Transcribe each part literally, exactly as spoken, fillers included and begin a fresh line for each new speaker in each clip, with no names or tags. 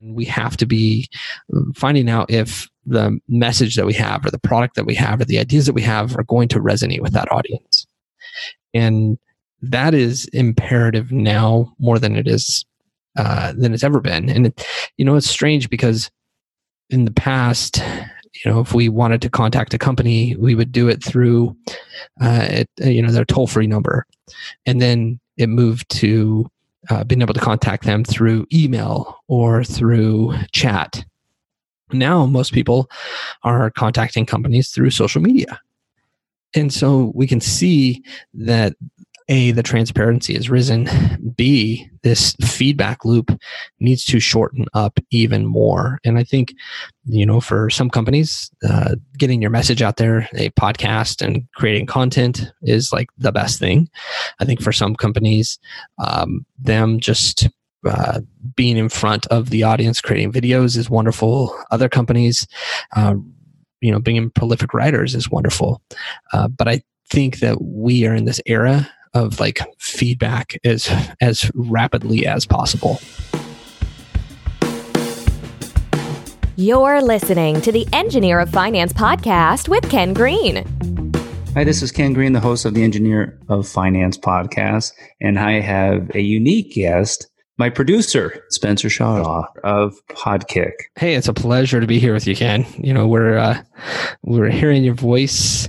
We have to be finding out if the message that we have or the product that we have or the ideas that we have are going to resonate with that audience. And that is imperative now more than it is uh, than it's ever been. And it, you know, it's strange because in the past, you know, if we wanted to contact a company, we would do it through, uh, it, you know, their toll-free number, and then it moved to uh, being able to contact them through email or through chat. Now, most people are contacting companies through social media. And so we can see that A, the transparency has risen. B, this feedback loop needs to shorten up even more. And I think, you know, for some companies, uh, getting your message out there, a podcast and creating content is like the best thing. I think for some companies, um, them just uh, being in front of the audience, creating videos is wonderful. Other companies, uh, you know, being prolific writers is wonderful. Uh, but I think that we are in this era of like feedback as, as rapidly as possible.
You're listening to the Engineer of Finance podcast with Ken Green.
Hi, this is Ken Green, the host of the Engineer of Finance podcast. And I have a unique guest, my producer, Spencer Shaw of Podkick.
Hey, it's a pleasure to be here with you, Ken. You know, we're uh, we're hearing your voice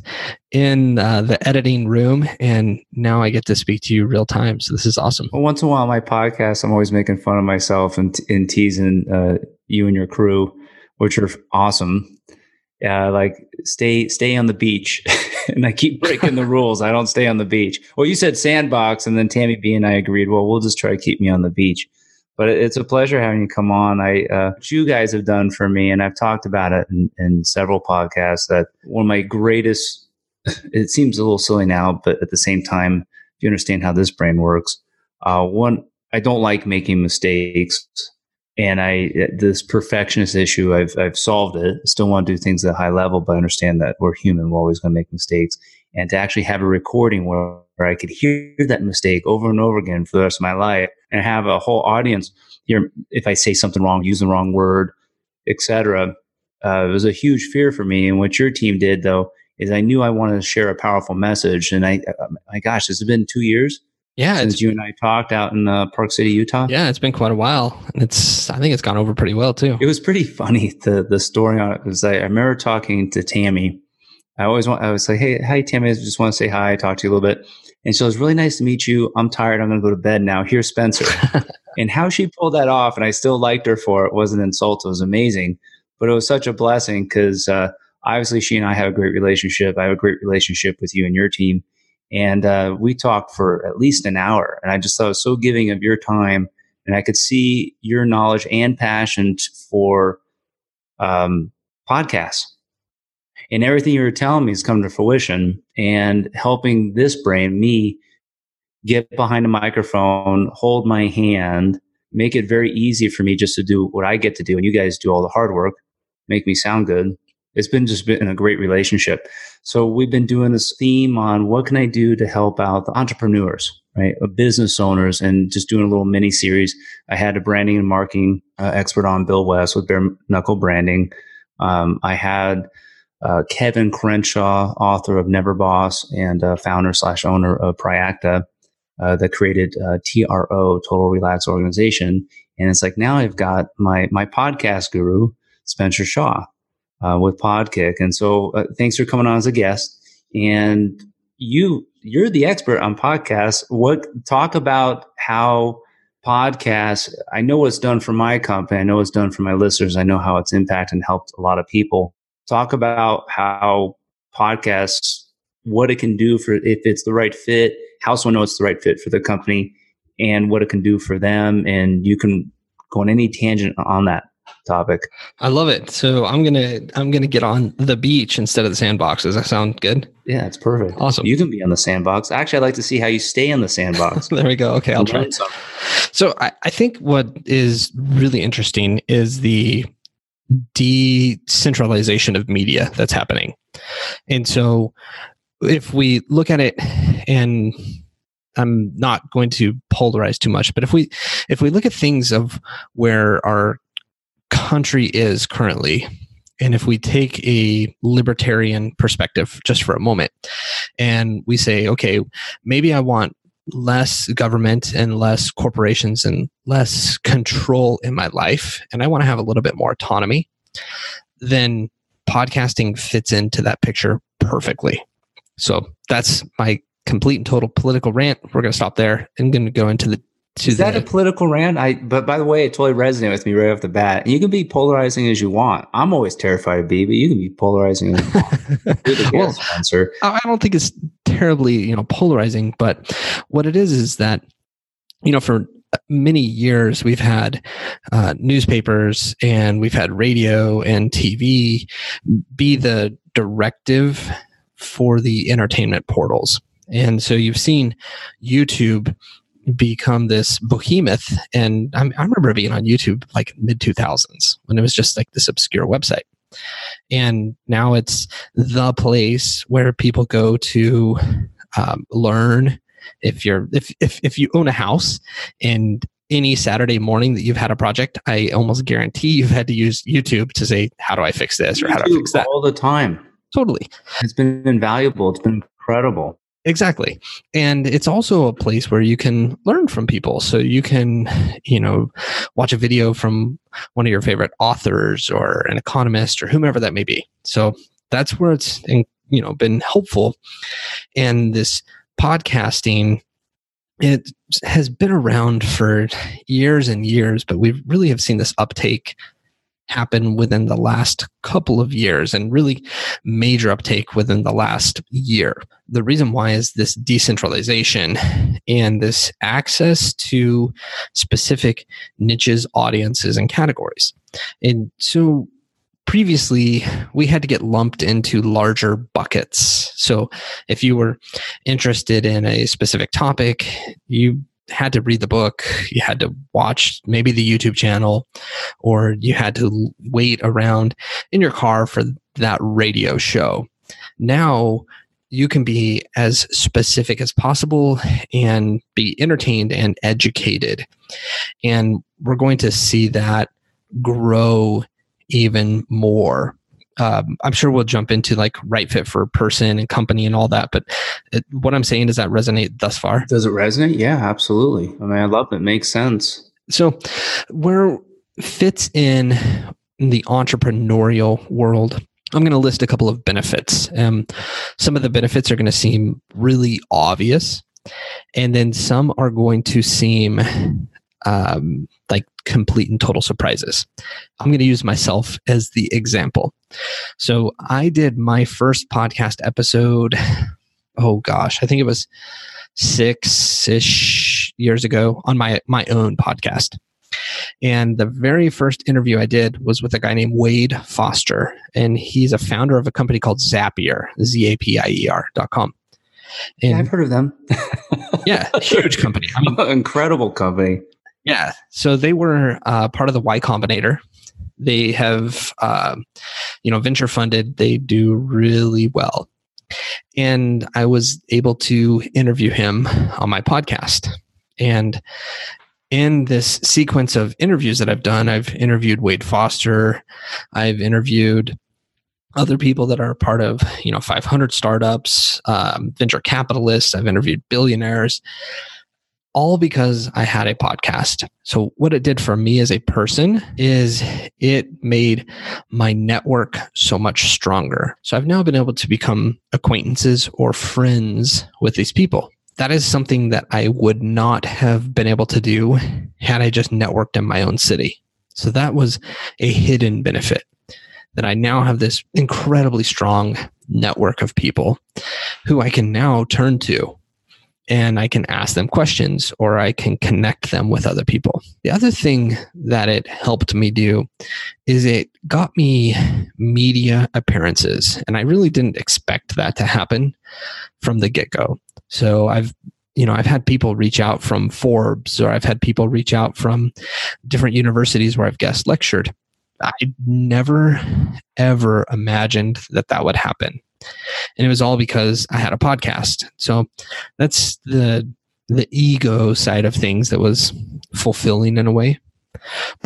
in uh, the editing room, and now I get to speak to you real time. So this is awesome.
Well, once in a while, on my podcast, I'm always making fun of myself and, and teasing uh, you and your crew, which are awesome. Uh, like stay stay on the beach, and I keep breaking the rules. I don't stay on the beach. Well, you said sandbox, and then Tammy B and I agreed. Well, we'll just try to keep me on the beach. But it's a pleasure having you come on. I uh, what you guys have done for me, and I've talked about it in, in several podcasts. That one of my greatest. It seems a little silly now, but at the same time, if you understand how this brain works, uh, one I don't like making mistakes. And I, this perfectionist issue, I've I've solved it. I still want to do things at a high level, but I understand that we're human. We're always going to make mistakes. And to actually have a recording where, where I could hear that mistake over and over again for the rest of my life, and have a whole audience hear if I say something wrong, use the wrong word, et cetera, uh, it was a huge fear for me. And what your team did, though, is I knew I wanted to share a powerful message. And I, uh, my gosh, has it been two years?
Yeah,
since you and I talked out in uh, Park City, Utah.
Yeah, it's been quite a while, and it's I think it's gone over pretty well too.
It was pretty funny. The the story on it was I, I remember talking to Tammy. I always want I was like, hey, hi Tammy, I just want to say hi, talk to you a little bit. And so it was really nice to meet you. I'm tired. I'm going to go to bed now. Here's Spencer. And how she pulled that off, and I still liked her for it. Wasn't an insult. It was amazing, but it was such a blessing because uh, obviously she and I have a great relationship. I have a great relationship with you and your team. And uh, we talked for at least an hour. And I just thought it was so giving of your time. And I could see your knowledge and passion for um, podcasts. And everything you were telling me has come to fruition. And helping this brain, me, get behind a microphone, hold my hand, make it very easy for me just to do what I get to do. And you guys do all the hard work, make me sound good. It's been just been a great relationship. So we've been doing this theme on what can I do to help out the entrepreneurs, right? Business owners, and just doing a little mini series. I had a branding and marketing uh, expert on, Bill West, with Bare Knuckle Branding. Um, I had uh, Kevin Crenshaw, author of Never Boss and uh, founder slash owner of Priacta, uh, that created uh, T R O, Total Relax Organization. And it's like, now I've got my my podcast guru, Spencer Shaw. Uh, with Podkick. And so uh, thanks for coming on as a guest. And you, you're the expert on podcasts. What, talk about how podcasts, I know what's done for my company. I know what's done for my listeners. I know how it's impacted and helped a lot of people. Talk about how podcasts, what it can do for, if it's the right fit, how someone knows it's the right fit for the company, and what it can do for them. And you can go on any tangent on that topic.
I love it. So I'm gonna I'm gonna get on the beach instead of the sandbox. Does that sound good?
Yeah, it's perfect.
Awesome.
You can be on the sandbox. Actually, I'd like to see how you stay on the sandbox.
There we go. Okay, I'll try. So I, I think what is really interesting is the decentralization of media that's happening. And so if we look at it, and I'm not going to polarize too much, but if we if we look at things of where our country is currently, and if we take a libertarian perspective just for a moment, and we say, okay, maybe I want less government and less corporations and less control in my life, and I want to have a little bit more autonomy, then podcasting fits into that picture perfectly. So that's my complete and total political rant. We're going to stop there and going to go into the To
Is that
the,
a political rant? I but by the way, it totally resonated with me right off the bat. And you can be polarizing as you want. I'm always terrified to be, but you can be polarizing as you want. You're the
well,
guest, Spencer.
I don't think it's terribly, you know, polarizing, but what it is is that, you know, for many years we've had uh, newspapers and we've had radio and T V be the directive for the entertainment portals. And so you've seen YouTube become this behemoth. And I, I remember being on YouTube like mid two thousands when it was just like this obscure website. And now it's the place where people go to um, learn. If you're if, if if you own a house and any Saturday morning that you've had a project, I almost guarantee you've had to use YouTube to say, how do I fix this or how do I fix that?
All the time.
Totally.
It's been invaluable. It's been incredible.
Exactly. And it's also a place where you can learn from people. So you can, you know, watch a video from one of your favorite authors or an economist or whomever that may be. So that's where it's, you know, been helpful. And this podcasting, it has been around for years and years, but we really have seen this uptake happen within the last couple of years, and really major uptake within the last year. The reason why is this decentralization and this access to specific niches, audiences, and categories. And so previously we had to get lumped into larger buckets. So if you were interested in a specific topic, you had to read the book, you had to watch maybe the YouTube channel, or you had to wait around in your car for that radio show. Now you can be as specific as possible and be entertained and educated. And we're going to see that grow even more. Um, I'm sure we'll jump into like right fit for person and company and all that. But it, what I'm saying, does that resonate thus far?
Does it resonate? Yeah, absolutely. I mean, I love it. Makes sense.
So where fits in the entrepreneurial world, I'm going to list a couple of benefits. Um, some of the benefits are going to seem really obvious, and then some are going to seem um, like complete and total surprises. I'm going to use myself as the example. So I did my first podcast episode, oh gosh, I think it was six-ish years ago on my, my own podcast. And the very first interview I did was with a guy named Wade Foster. And he's a founder of a company called Zapier, Z A P I E R dot com. And
yeah, I've heard of them.
Yeah, huge company. I mean,
incredible company.
Yeah. So they were uh, part of the Y Combinator. They have, uh, you know, venture funded. They do really well. And I was able to interview him on my podcast. And in this sequence of interviews that I've done, I've interviewed Wade Foster. I've interviewed other people that are part of, you know, five hundred startups, um, venture capitalists. I've interviewed billionaires. All because I had a podcast. So what it did for me as a person is it made my network so much stronger. So I've now been able to become acquaintances or friends with these people. That is something that I would not have been able to do had I just networked in my own city. So that was a hidden benefit, that I now have this incredibly strong network of people who I can now turn to. And I can ask them questions, or I can connect them with other people. The other thing that it helped me do is it got me media appearances. And I really didn't expect that to happen from the get-go. So I've, you know, I've had people reach out from Forbes, or I've had people reach out from different universities where I've guest lectured. I never, ever imagined that that would happen. And it was all because I had a podcast. So that's the the ego side of things that was fulfilling in a way. But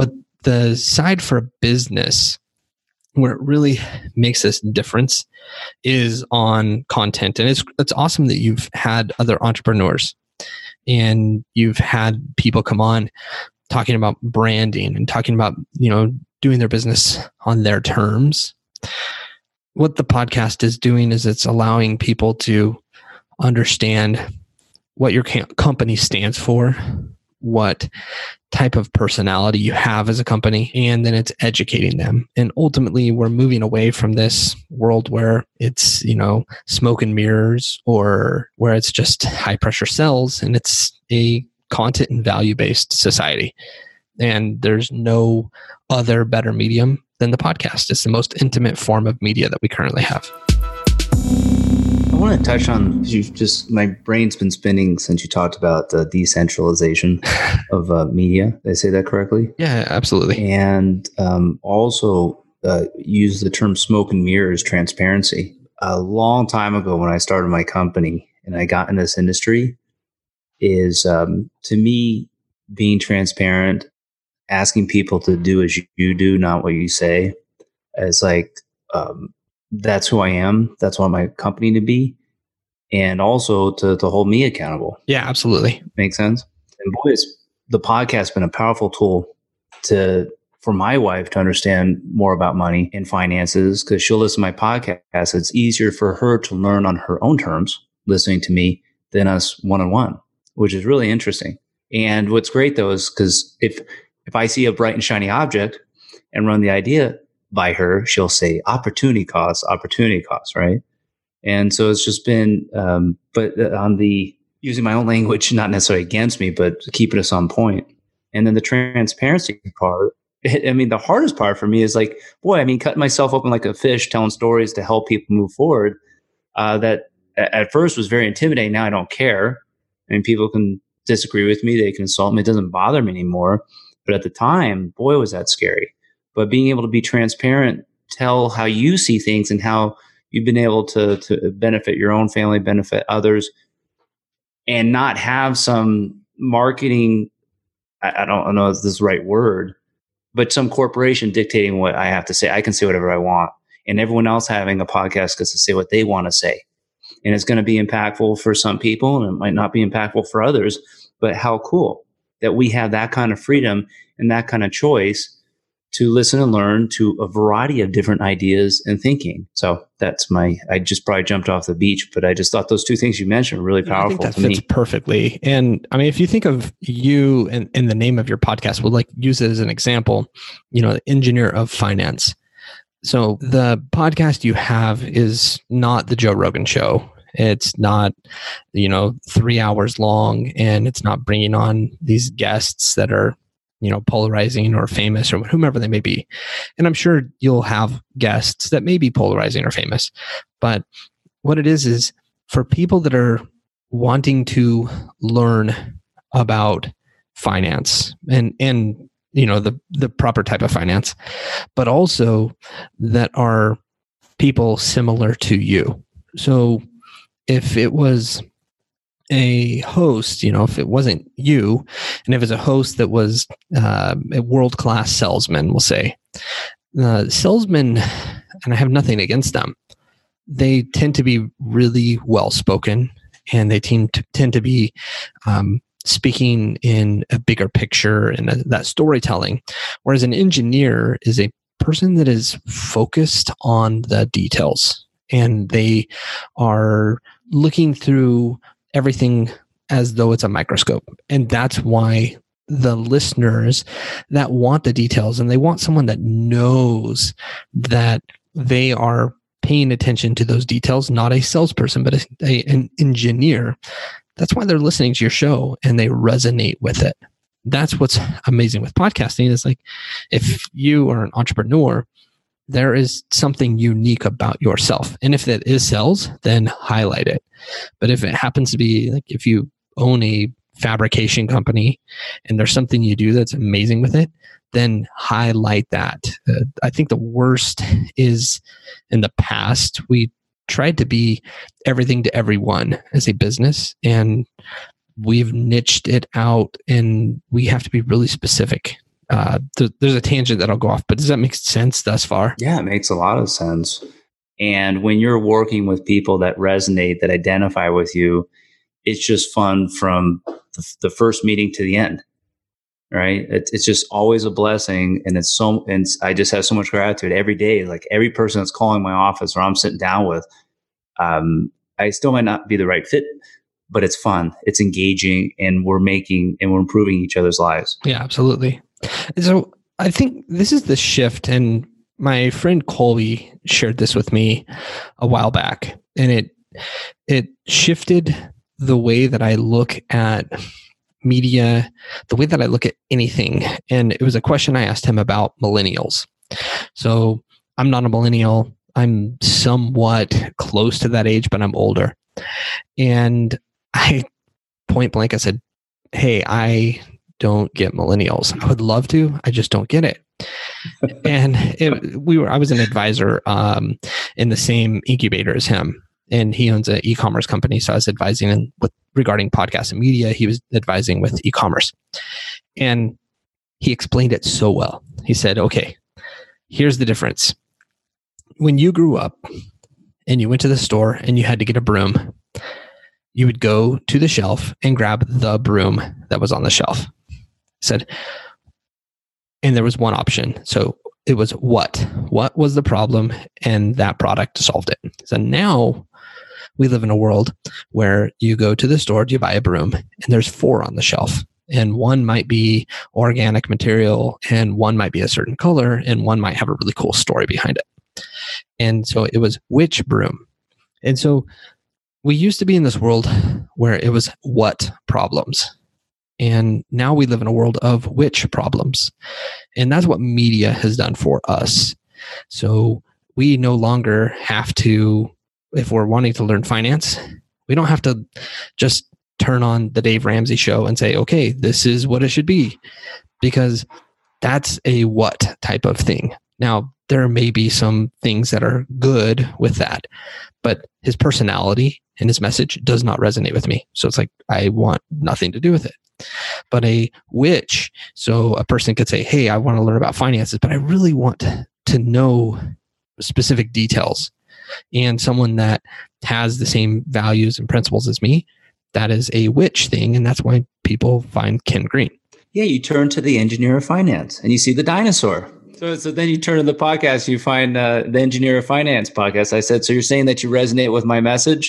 the side for a business where it really makes this difference is on content. And it's it's awesome that you've had other entrepreneurs and you've had people come on talking about branding and talking about, you know, doing their business on their terms. What the podcast is doing is it's allowing people to understand what your company stands for, what type of personality you have as a company, and then it's educating them. And ultimately, we're moving away from this world where it's, you know, smoke and mirrors, or where it's just high pressure sales, and it's a content and value based society. And there's no other better medium than the podcast. It's the most intimate form of media that we currently have.
I want to touch on, you just, my brain's been spinning since you talked about the decentralization of uh, media. Did I say that correctly?
Yeah, absolutely.
And um, also uh, use the term smoke and mirrors, transparency. A long time ago when I started my company and I got in this industry, is um, to me, being transparent, asking people to do as you do, not what you say, is like, um, that's who I am. That's what I want my company to be. And also to, to hold me accountable.
Yeah, absolutely.
Makes sense. And boys, the podcast has been a powerful tool to, for my wife to understand more about money and finances, because she'll listen to my podcast. It's easier for her to learn on her own terms, listening to me, than us one-on-one, which is really interesting. And what's great though, is because if, if I see a bright and shiny object and run the idea by her, she'll say opportunity costs, opportunity costs, right? And so it's just been, um, but on the, using my own language, not necessarily against me, but keeping us on point. And then the transparency part, I mean, the hardest part for me is like, boy, I mean, cutting myself open like a fish, telling stories to help people move forward. Uh, that at first was very intimidating. Now I don't care. I mean, people can disagree with me. They can insult me. It doesn't bother me anymore. But at the time, boy, was that scary. But being able to be transparent, tell how you see things and how you've been able to, to benefit your own family, benefit others, and not have some marketing, I, I don't know if this is the right word, but some corporation dictating what I have to say. I can say whatever I want. And everyone else having a podcast gets to say what they want to say. And it's going to be impactful for some people and it might not be impactful for others. But how cool that we have that kind of freedom and that kind of choice to listen and learn to a variety of different ideas and thinking. So that's my, I just probably jumped off the beach, but I just thought those two things you mentioned were really powerful. I think that to
fits
me.
perfectly. And I mean, if you think of you and, and the name of your podcast, we'll like use it as an example, you know, the engineer of finance. So the podcast you have is not the Joe Rogan show. It's not, you know, three hours long, and it's not bringing on these guests that are, you know, polarizing or famous or whomever they may be. And I'm sure you'll have guests that may be polarizing or famous. But what it is, is for people that are wanting to learn about finance and, and, you know, the, the proper type of finance, but also that are people similar to you. So if it was a host, you know, if it wasn't you, and if it's a host that was uh, a world-class salesman, we'll say, uh, salesmen, and I have nothing against them, they tend to be really well-spoken, and they tend to, tend to be um, speaking in a bigger picture and a, that storytelling, whereas an engineer is a person that is focused on the details, and they are looking through everything as though it's a microscope. And that's why the listeners that want the details and they want someone that knows that they are paying attention to those details, not a salesperson, but a, a, an engineer. That's why they're listening to your show and they resonate with it. That's what's amazing with podcasting is like, if you are an entrepreneur, there is something unique about yourself. And if that is sales, then highlight it. But if it happens to be like, if you own a fabrication company and there's something you do that's amazing with it, then highlight that. Uh, I think the worst is in the past, we tried to be everything to everyone as a business, and we've niched it out, and we have to be really specific. uh, th- there's a tangent that I'll go off, but does that make sense thus far?
Yeah, it makes a lot of sense. And when you're working with people that resonate, that identify with you, it's just fun from the, the first meeting to the end, right? It, it's just always a blessing. And it's so, and I just have so much gratitude every day. Like every person that's calling my office or I'm sitting down with, um, I still might not be the right fit, but it's fun, it's engaging, and we're making and we're improving each other's lives.
Yeah, absolutely. And so I think this is the shift, and my friend Colby shared this with me a while back, and it it shifted the way that I look at media, the way that I look at anything. And it was a question I asked him about millennials. So I'm not a millennial. I'm somewhat close to that age, but I'm older. And I point blank, I said, hey, I don't get millennials. I would love to. I just don't get it. And it, we were, I was an advisor um, in the same incubator as him. And he owns an e-commerce company. So I was advising him with regarding podcasts and media. He was advising with e-commerce. And he explained it so well. He said, okay, here's the difference. When you grew up and you went to the store and you had to get a broom, you would go to the shelf and grab the broom that was on the shelf. He said, and there was one option. So it was what? What was the problem? And that product solved it. So now we live in a world where you go to the store, you buy a broom, and there's four on the shelf. And one might be organic material, and one might be a certain color, and one might have a really cool story behind it. And so it was which broom. And so we used to be in this world where it was what problems. And now we live in a world of which problems. And that's what media has done for us. So we no longer have to, if we're wanting to learn finance, we don't have to just turn on the Dave Ramsey show and say, okay, this is what it should be, because that's a what type of thing. Now, there may be some things that are good with that, but his personality and his message does not resonate with me. So it's like, I want nothing to do with it. But a which, so a person could say, hey, I want to learn about finances, but I really want to know specific details. And someone that has the same values and principles as me, that is a which thing. And that's why people find Ken Green.
Yeah, you turn to the engineer of finance and you see the dinosaur. So, so then you turn to the podcast, you find uh, the Engineer of Finance podcast. I said, so you're saying that you resonate with my message?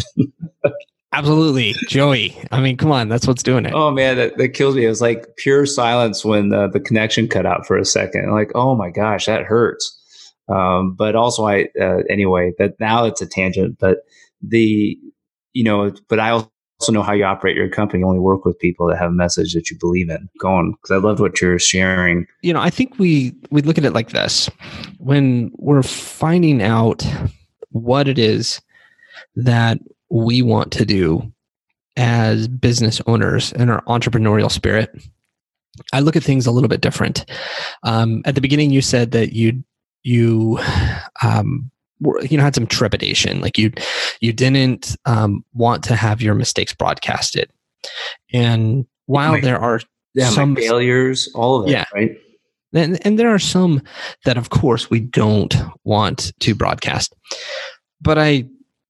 Absolutely. Joey. I mean, come on, that's what's doing it.
Oh man, that, that kills me. It was like pure silence when the, the connection cut out for a second. Like, oh my gosh, that hurts. Um, but also I, uh, anyway, that now it's a tangent, but the, you know, but I also know how you operate your company. You only work with people that have a message that you believe in. Go on, because I loved what you're sharing.
You know, I think we, we look at it like this. When we're finding out what it is that we want to do as business owners and our entrepreneurial spirit, I look at things a little bit different. Um, at the beginning, you said that you you um, were, you know had some trepidation, like you you didn't um, want to have your mistakes broadcasted. And while
my,
there are
yeah,
some
failures, all of it,
yeah,
right?
And, and there are some that, of course, we don't want to broadcast. But I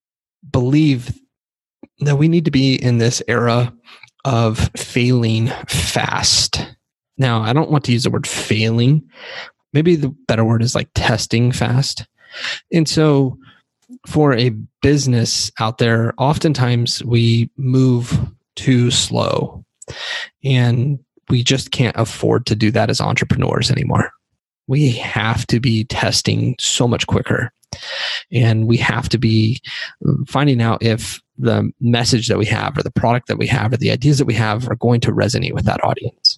believe that we need to be in this era of failing fast. Now, I don't want to use the word failing. Maybe the better word is like testing fast. And so for a business out there, oftentimes we move too slow, and we just can't afford to do that as entrepreneurs anymore. We have to be testing so much quicker. And we have to be finding out if the message that we have or the product that we have or the ideas that we have are going to resonate with that audience.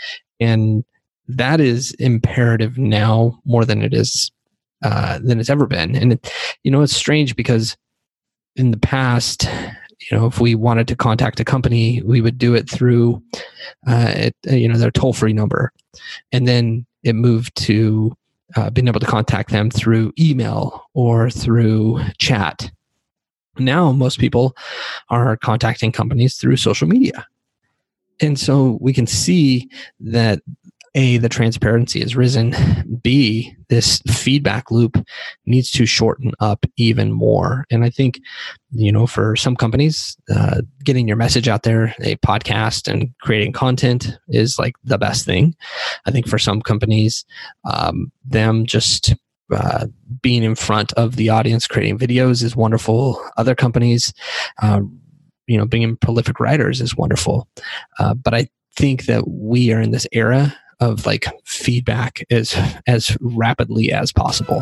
And that is imperative now more than it is, uh, than it's ever been. And, it, you know, it's strange because in the past, you know, if we wanted to contact a company, we would do it through, uh, it, you know, their toll-free number. And then it moved to uh, being able to contact them through email or through chat. Now, most people are contacting companies through social media. And so we can see that A, the transparency has risen. B, this feedback loop needs to shorten up even more. And I think, you know, for some companies, uh, getting your message out there, a podcast and creating content is like the best thing. I think for some companies, um, them just uh, being in front of the audience, creating videos is wonderful. Other companies, uh, you know, being prolific writers is wonderful. Uh, but I think that we are in this era of like feedback as as rapidly as possible.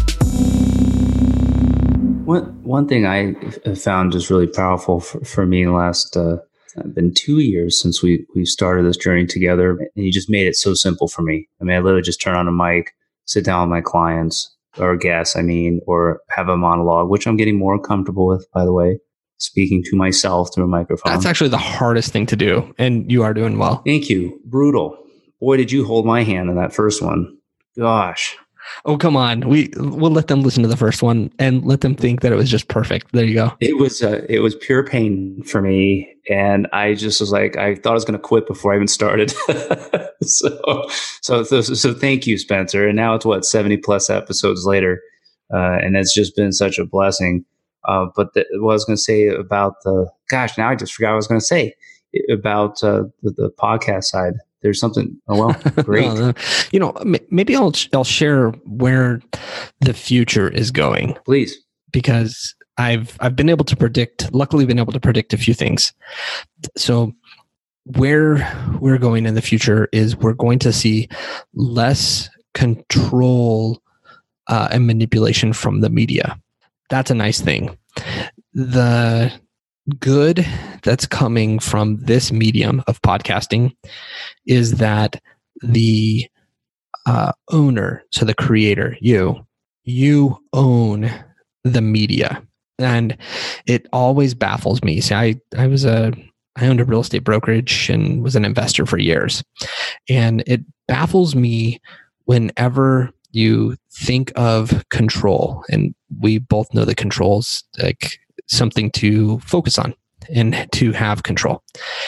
One one thing I have found just really powerful for, for me in the last uh, been two years since we we started this journey together, and you just made it so simple for me. I mean, I literally just turn on a mic, sit down with my clients or guests, I mean, or have a monologue, which I'm getting more comfortable with, by the way, speaking to myself through a microphone.
That's actually the hardest thing to do, and you are doing well.
Thank you. Brutal. Boy, did you hold my hand in that first one. Gosh.
Oh, come on. We, we'll let them listen to the first one and let them think that it was just perfect. There you go.
It was uh, it was pure pain for me. And I just was like, I thought I was going to quit before I even started. so, so, so, so thank you, Spencer. And now it's what, seventy plus episodes later. Uh, and it's just been such a blessing. Uh, but the, what I was going to say about the, gosh, now I just forgot what I was going to say about uh, the, the podcast side. There's something. Oh well, great.
no, no. You know, maybe I'll I'll share where the future is going.
Please,
because I've I've been able to predict. Luckily, been able to predict a few things. So, where we're going in the future is we're going to see less control uh, and manipulation from the media. That's a nice thing. The good that's coming from this medium of podcasting is that the uh, owner, so the creator, you, you own the media. And it always baffles me. See, I, I was a, I owned a real estate brokerage and was an investor for years. And it baffles me whenever you think of control, and we both know that control's like something to focus on and to have control.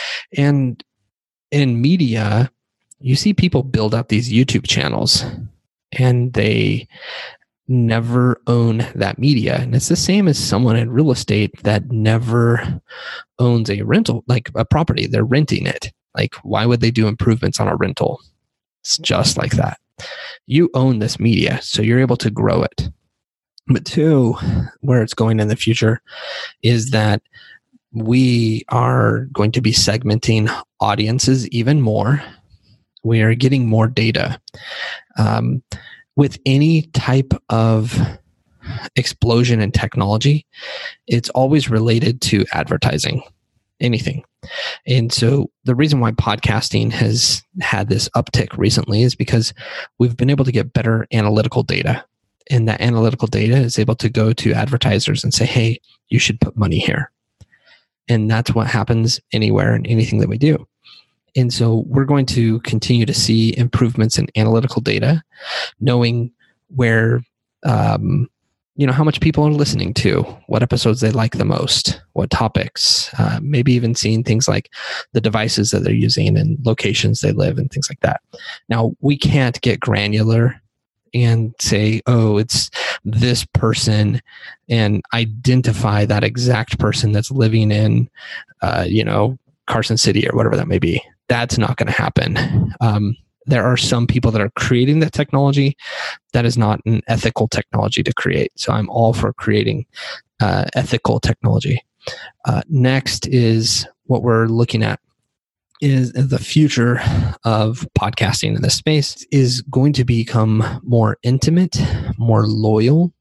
And in media, you see people build up these YouTube channels and they never own that media. And it's the same as someone in real estate that never owns a rental, like a property. They're renting it. Like, why would they do improvements on a rental? It's just like that. You own this media, so you're able to grow it. But two, where it's going in the future is that we are going to be segmenting audiences even more. We are getting more data. Um, with any type of explosion in technology, it's always related to advertising, anything. And so the reason why podcasting has had this uptick recently is because we've been able to get better analytical data. And that analytical data is able to go to advertisers and say, hey, you should put money here. And that's what happens anywhere and anything that we do. And so we're going to continue to see improvements in analytical data, knowing where, um, you know, how much people are listening to, what episodes they like the most, what topics, uh, maybe even seeing things like the devices that they're using and locations they live and things like that. Now, we can't get granular and say, oh, it's this person, and identify that exact person that's living in, uh, you know, Carson City or whatever that may be. That's not going to happen. Um, there are some people that are creating that technology that is not an ethical technology to create. So I'm all for creating uh, ethical technology. Uh, next is what we're looking at is the future of podcasting in this space is going to become more intimate, more loyal,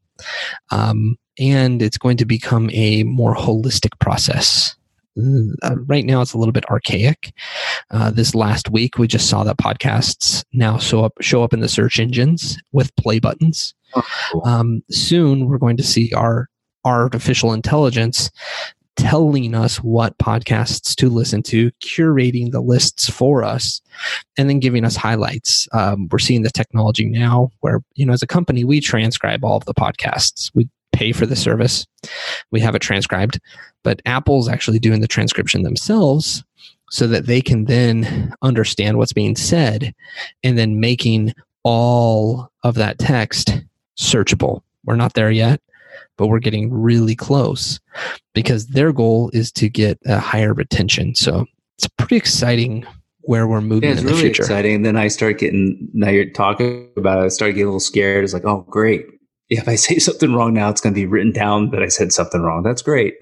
um, and it's going to become a more holistic process. Uh, right now, it's a little bit archaic. Uh, this last week, we just saw that podcasts now show up show up in the search engines with play buttons. Oh, cool. Um, soon, we're going to see our artificial intelligence telling us what podcasts to listen to, curating the lists for us, and then giving us highlights. Um, we're seeing the technology now where, you know, as a company, we transcribe all of the podcasts. We pay for the service. We have it transcribed, but Apple's actually doing the transcription themselves so that they can then understand what's being said and then making all of that text searchable. We're not there yet, but we're getting really close because their goal is to get a higher retention. So it's pretty exciting where we're moving
yeah, it's
in the
really
future.
exciting. And then I start getting, now you're talking about it, I start getting a little scared. It's like, oh, great. If I say something wrong now, it's going to be written down that I said something wrong. That's great.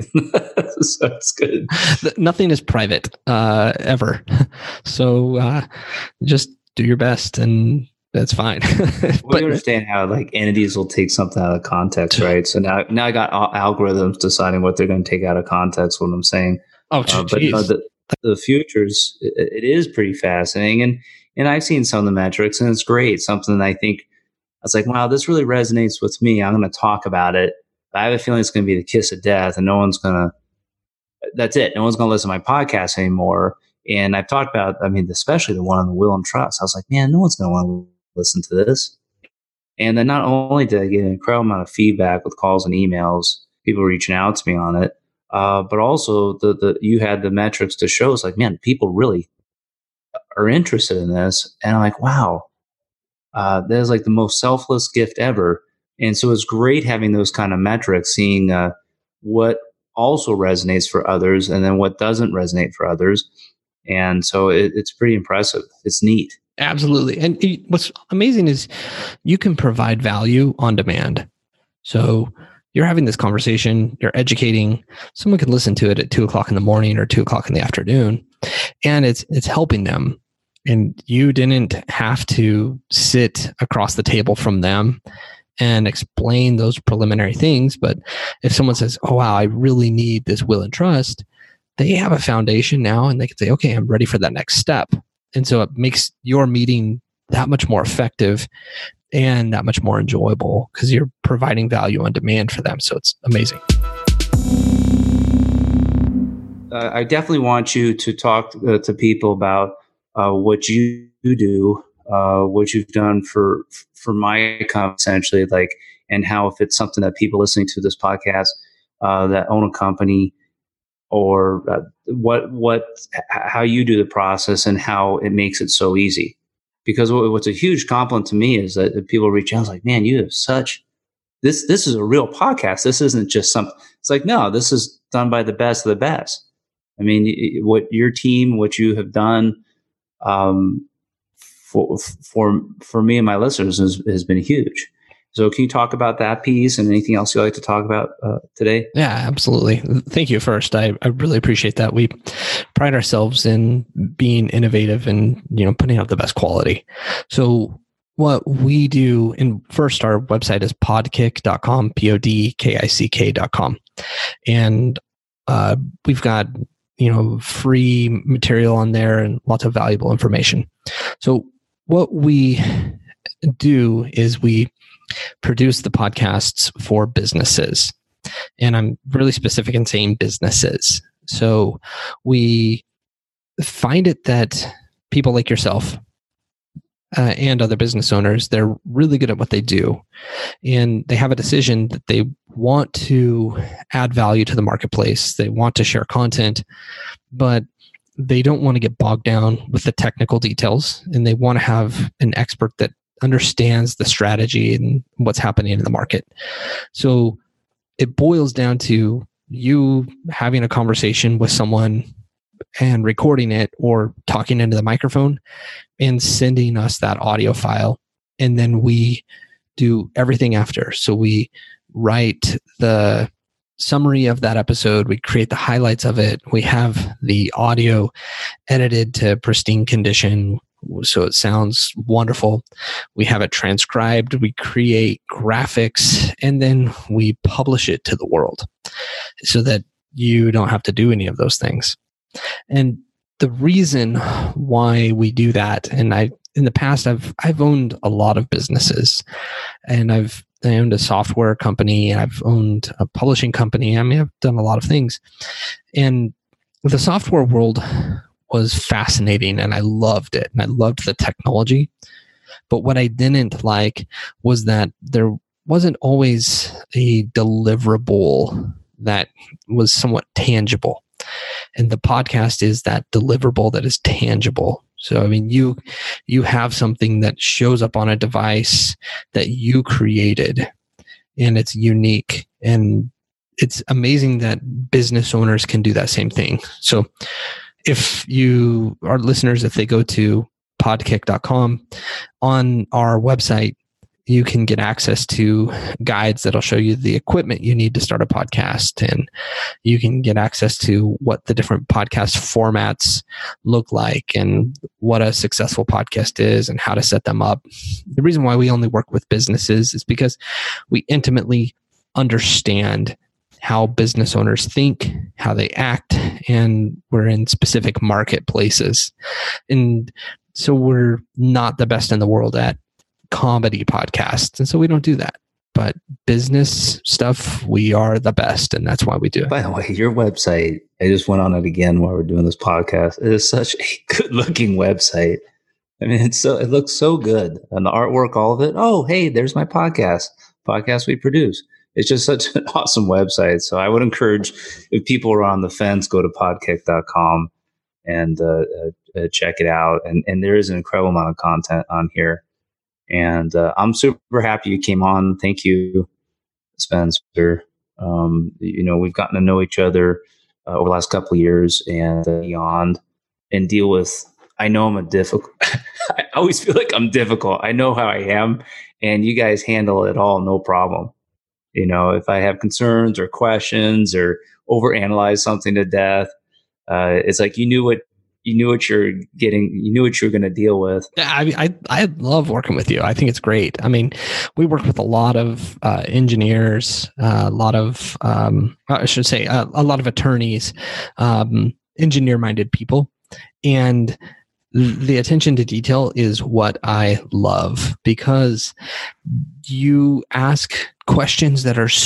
So that's good.
Nothing is private uh, ever. So uh, just do your best and that's fine.
Well,
But
you understand how like entities will take something out of context, right? So now, now I got al- algorithms deciding what they're going to take out of context when I'm saying.
oh,
Uh, but no, the, the futures, it, it is pretty fascinating. And, and I've seen some of the metrics and it's great. Something that I think, I was like, wow, this really resonates with me. I'm going to talk about it. But I have a feeling it's going to be the kiss of death and no one's going to, that's it. No one's going to listen to my podcast anymore. And I've talked about, I mean, especially the one on the will and trust. I was like, man, no one's going to want to listen to this. And then not only did I get an incredible amount of feedback with calls and emails, people reaching out to me on it, uh, but also the, the you had the metrics to show it's like, man, people really are interested in this. And I'm like, wow. Uh, that is like the most selfless gift ever. And so it's great having those kind of metrics, seeing uh, what also resonates for others and then what doesn't resonate for others. And so it, it's pretty impressive. It's neat.
Absolutely. And it, what's amazing is you can provide value on demand. So you're having this conversation, you're educating, someone can listen to it at two o'clock in the morning or two o'clock in the afternoon, and it's it's helping them. And you didn't have to sit across the table from them and explain those preliminary things. But if someone says, oh, wow, I really need this will and trust, they have a foundation now and they can say, okay, I'm ready for that next step. And so it makes your meeting that much more effective and that much more enjoyable because you're providing value on demand for them. So it's amazing.
Uh, I definitely want you to talk uh, to people about Uh, what you do, uh, what you've done for for my company, essentially, like, and how if it's something that people listening to this podcast uh, that own a company, or uh, what what how you do the process and how it makes it so easy. Because what, what's a huge compliment to me is that people reach out, like, man, you have such this. This is a real podcast. This isn't just something. It's like, no, this is done by the best of the best. I mean, what your team, what you have done. Um, for for for me and my listeners has, has been huge. So can you talk about that piece and anything else you'd like to talk about uh, today?
Yeah, absolutely. Thank you first. I, I really appreciate that. We pride ourselves in being innovative and, you know, putting out the best quality. So what we do, and first our website is podkick dot com, P O D K I C K dot com. And uh, we've got you know, free material on there and lots of valuable information. So what we do is we produce the podcasts for businesses. And I'm really specific in saying businesses. So we find it that people like yourself uh, and other business owners, they're really good at what they do. And they have a decision that they want to add value to the marketplace. They want to share content, but they don't want to get bogged down with the technical details. And they want to have an expert that understands the strategy and what's happening in the market. So it boils down to you having a conversation with someone and recording it or talking into the microphone and sending us that audio file. And then we do everything after. So we write the summary of that episode. We create the highlights of it. We have the audio edited to pristine condition so it sounds wonderful. We have it transcribed. We create graphics, and then we publish it to the world so that you don't have to do any of those things. And the reason why we do that, and I in the past I've I've owned a lot of businesses, and I've I owned a software company, and I've owned a publishing company. I mean, I've done a lot of things, and the software world was fascinating, and I loved it, and I loved the technology. But what I didn't like was that there wasn't always a deliverable that was somewhat tangible. And the podcast is that deliverable that is tangible. So, I mean, you you have something that shows up on a device that you created, and it's unique. And it's amazing that business owners can do that same thing. So if you, our listeners, if they go to podkick dot com, on our website, you can get access to guides that'll show you the equipment you need to start a podcast. And you can get access to what the different podcast formats look like and what a successful podcast is and how to set them up. The reason why we only work with businesses is because we intimately understand how business owners think, how they act, and we're in specific marketplaces. And so we're not the best in the world at comedy podcasts, and so we don't do that. But business stuff, we are the best, and that's why we do it.
By the way, your website, I just went on it again while we're doing this podcast. It is such a good-looking website. I mean, it's so it looks so good, and the artwork, all of it. Oh, hey, there's my podcast, podcast we produce. It's just such an awesome website. So I would encourage, if people are on the fence, go to podkick dot com and uh, uh, check it out. And and there is an incredible amount of content on here. And uh, I'm super happy you came on. Thank you, Spencer. Um, you know, we've gotten to know each other uh, over the last couple of years and uh, beyond, and deal with. I know I'm a difficult. I always feel like I'm difficult. I know how I am, and you guys handle it all, no problem. You know, if I have concerns or questions or overanalyze something to death, uh, it's like you knew what you knew what you're getting. You knew what you were going to deal with.
Yeah, I mean, I I love working with you. I think it's great. I mean, we work with a lot of uh, engineers, uh, a lot of um, I should say uh, a lot of attorneys, um, engineer-minded people, and the attention to detail is what I love, because you ask questions that are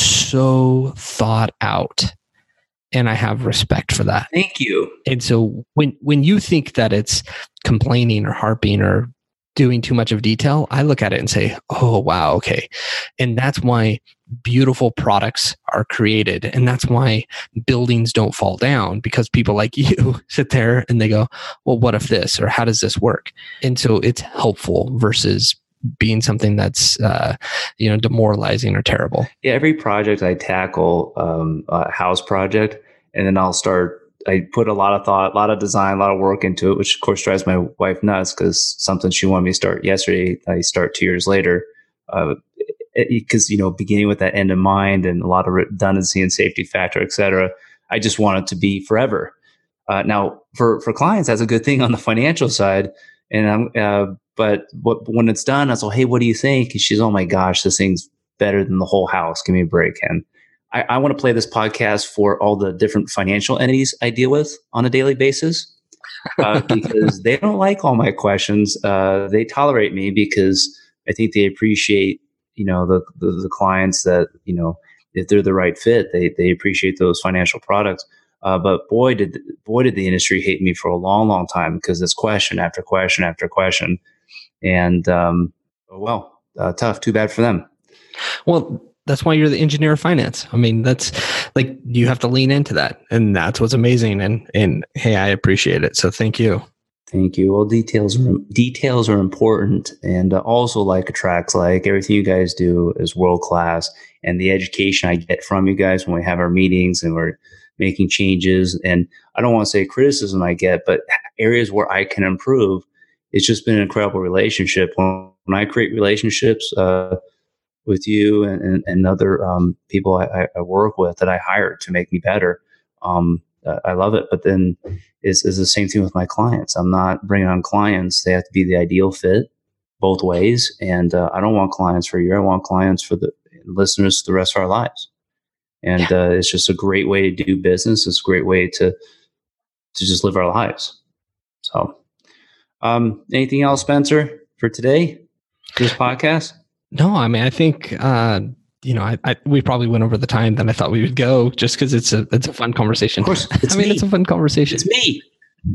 so thought out, and I have respect for that.
Thank you.
And so when when you think that it's complaining or harping or doing too much of detail, I look at it and say, oh, wow, okay. And that's why beautiful products are created. And that's why buildings don't fall down, because people like you sit there and they go, well, what if this, or how does this work? And so it's helpful versus being something that's, uh, you know, demoralizing or terrible.
Yeah. Every project I tackle, um, a house project, and then I'll start, I put a lot of thought, a lot of design, a lot of work into it, which of course drives my wife nuts, because something she wanted me to start yesterday, I start two years later. Uh, because, you know, beginning with that end in mind and a lot of redundancy and safety factor, et cetera, I just want it to be forever. Uh, now, for, for clients, that's a good thing on the financial side. And I'm, uh, but what, when it's done, I was like, hey, what do you think? And she's, oh my gosh, this thing's better than the whole house. Give me a break. And I, I want to play this podcast for all the different financial entities I deal with on a daily basis, uh, because they don't like all my questions. Uh, they tolerate me because I think they appreciate, you know, the, the, the clients that, you know, if they're the right fit, they, they appreciate those financial products. Uh, but boy, did, boy, did the industry hate me for a long, long time, because it's question after question after question. And, um, well, uh, tough, too bad for them.
Well, that's why you're the engineer of finance. I mean, that's like, you have to lean into that, and that's what's amazing. And, and hey, I appreciate it. So thank you.
Thank you. Well, details are, details are important, and uh, also like attracts like. Everything you guys do is world class, and the education I get from you guys when we have our meetings and we're making changes, and I don't want to say criticism I get, but areas where I can improve. It's just been an incredible relationship. When, when I create relationships uh, with you and, and, and other um, people I, I work with that I hire to make me better, um, uh, I love it. But then is is the same thing with my clients. I'm not bringing on clients. They have to be the ideal fit both ways. And uh, I don't want clients for a year. I want clients for the listeners for the rest of our lives. And yeah. uh, it's just a great way to do business. It's a great way to to just live our lives. So um, anything else, Spencer, for today, for this podcast?
No, I mean, I think, uh, you know, I, I we probably went over the time that I thought we would go, just because it's a it's a fun conversation.
Of course,
I mean,
me.
It's a fun conversation.
It's me.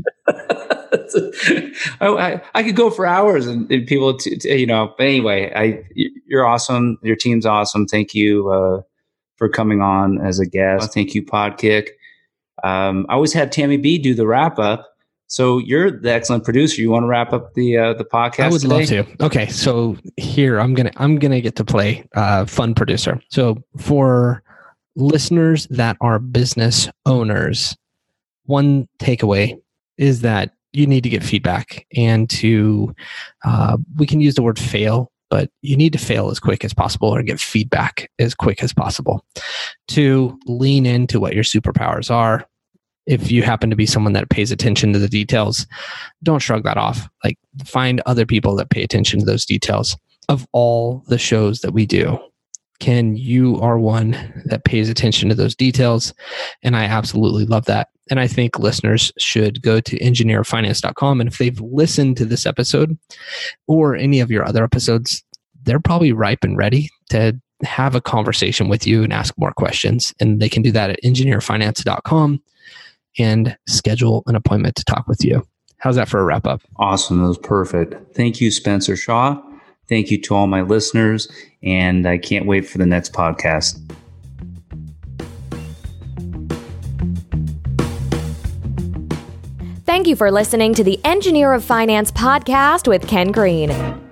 I, I, I could go for hours, and, and people, t- t- you know. But anyway, I you're awesome. Your team's awesome. Thank you uh, for coming on as a guest. Thank you, Podkick. Um, I always have Tammy B do the wrap up. So you're the excellent producer. You want to wrap up the uh, the podcast?
I would
today?
love to. Okay, so here I'm gonna I'm gonna get to play uh, fun producer. So for listeners that are business owners, one takeaway is that you need to get feedback, and to uh, we can use the word fail, but you need to fail as quick as possible or get feedback as quick as possible. To lean into what your superpowers are. If you happen to be someone that pays attention to the details, don't shrug that off. Like, find other people that pay attention to those details. Of all the shows that we do, Ken, you are one that pays attention to those details. And I absolutely love that. And I think listeners should go to engineer of finance dot com. And if they've listened to this episode or any of your other episodes, they're probably ripe and ready to have a conversation with you and ask more questions. And they can do that at engineer of finance dot com. And schedule an appointment to talk with you. How's that for a wrap up?
Awesome. That was perfect. Thank you, Spencer Shaw. Thank you to all my listeners. And I can't wait for the next podcast.
Thank you for listening to the Engineer of Finance podcast with Ken Green.